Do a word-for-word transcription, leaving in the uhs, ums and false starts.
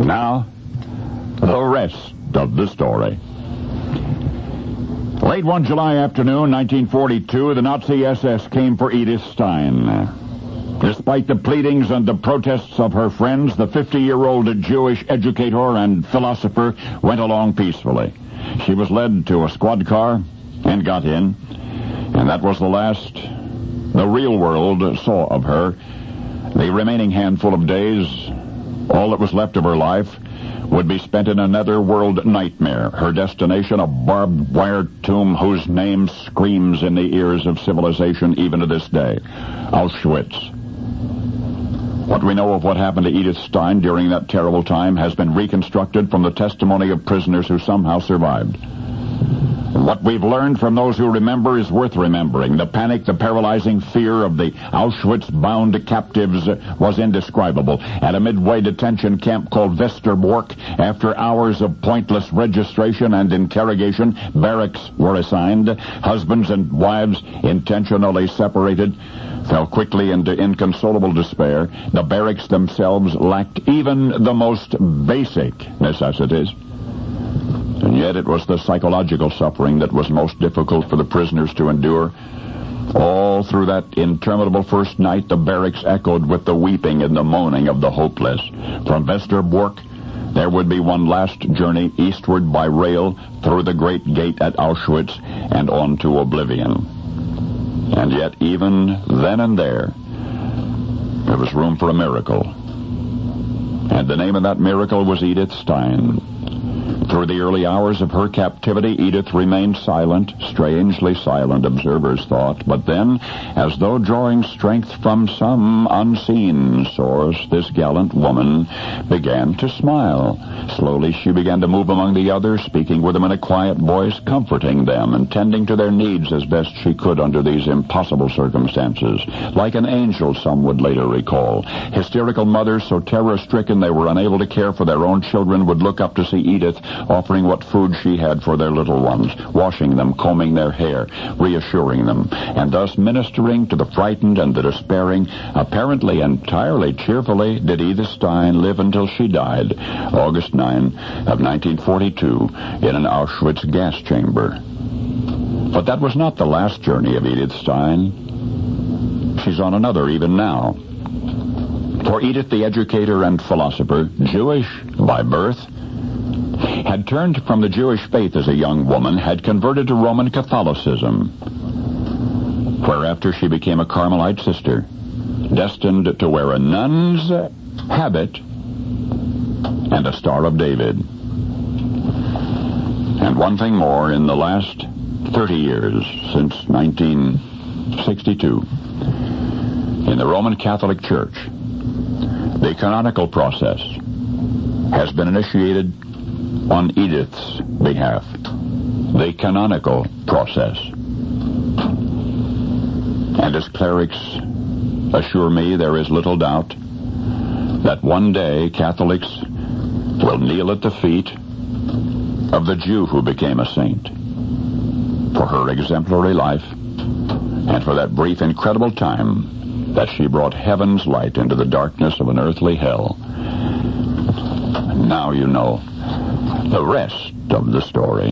Now, the rest of the story. Late one July afternoon, nineteen forty-two, the Nazi S S came for Edith Stein. Despite the pleadings and the protests of her friends, the fifty-year-old Jewish educator and philosopher went along peacefully. She was led to a squad car and got in, and that was the last the real world saw of her. The remaining handful of days, all that was left of her life, would be spent in another world nightmare. Her destination, a barbed wire tomb whose name screams in the ears of civilization even to this day. Auschwitz. What we know of what happened to Edith Stein during that terrible time has been reconstructed from the testimony of prisoners who somehow survived. What we've learned from those who remember is worth remembering. The panic, the paralyzing fear of the Auschwitz-bound captives was indescribable. At a midway detention camp called Westerbork, after hours of pointless registration and interrogation, barracks were assigned. Husbands and wives, intentionally separated, fell quickly into inconsolable despair. The barracks themselves lacked even the most basic necessities. And yet it was the psychological suffering that was most difficult for the prisoners to endure. All through that interminable first night, the barracks echoed with the weeping and the moaning of the hopeless. From Westerbork, there would be one last journey eastward by rail through the great gate at Auschwitz and on to oblivion. And yet, even then and there, there was room for a miracle. And the name of that miracle was Edith Stein. Through the early hours of her captivity, Edith remained silent, strangely silent, observers thought. But then, as though drawing strength from some unseen source, this gallant woman began to smile. Slowly she began to move among the others, speaking with them in a quiet voice, comforting them and tending to their needs as best she could under these impossible circumstances. Like an angel, some would later recall. Hysterical mothers, so terror-stricken they were unable to care for their own children, would look up to see Edith offering what food she had for their little ones, washing them, combing their hair, reassuring them, and thus ministering to the frightened and the despairing. Apparently entirely cheerfully did Edith Stein live until she died, August ninth of nineteen forty-two, in an Auschwitz gas chamber. But that was not the last journey of Edith Stein. She's on another even now. For Edith, the educator and philosopher, Jewish by birth, had turned from the Jewish faith as a young woman, had converted to Roman Catholicism, whereafter she became a Carmelite sister, destined to wear a nun's habit and a Star of David. And one thing more, in the last thirty years, since nineteen sixty-two, in the Roman Catholic Church, the canonical process has been initiated on Edith's behalf. The canonical process. And as clerics assure me, there is little doubt that one day Catholics will kneel at the feet of the Jew who became a saint for her exemplary life and for that brief, incredible time that she brought heaven's light into the darkness of an earthly hell. And now you know the rest of the story.